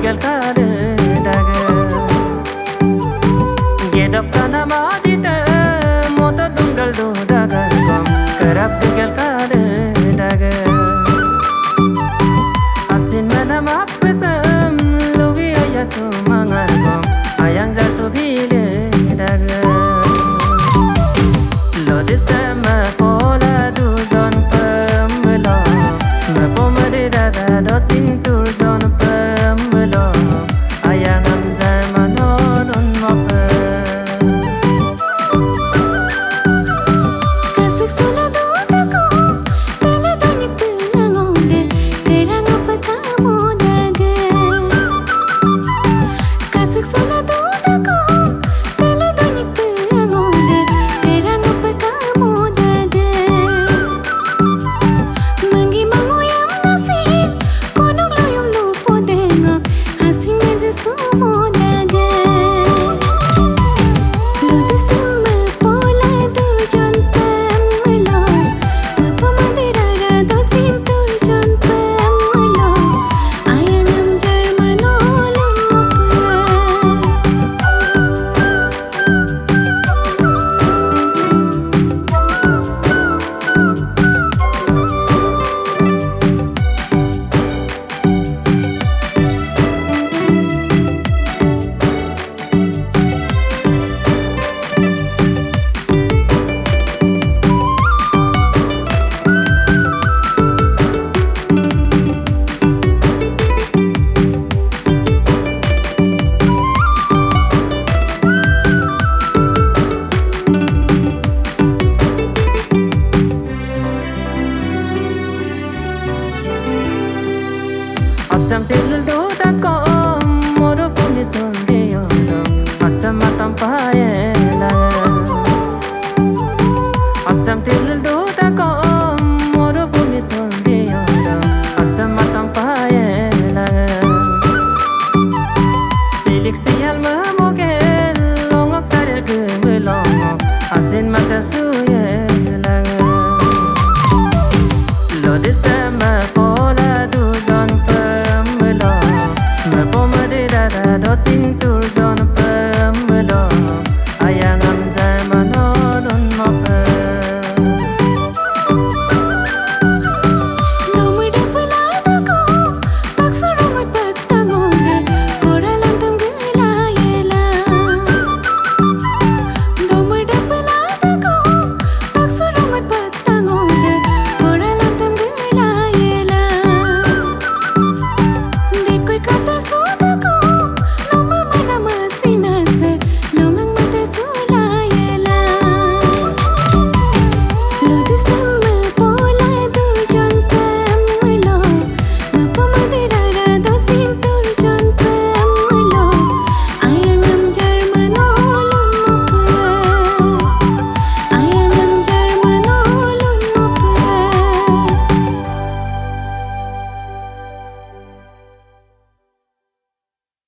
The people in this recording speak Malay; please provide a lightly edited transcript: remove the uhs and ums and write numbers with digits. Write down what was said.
bugal kade daga get up kana madita mota dungal do daga kom karab bugal kade daga asin mana mapsam lubi ayasu mangar kom ayang ja subile daga lodisama pola du zon pamlo mapomade daga do sintur zon pamlo ayang am zarmano don mapa Atsam tilul do da kom moro puni sonde yodo atsam matam paye la atsam tilul do da kom moro puni sonde yodo atsam matam paye la silik sial ma mogel longop sarel gumulong asin mata suye la lodisama pola du zon do sintur zon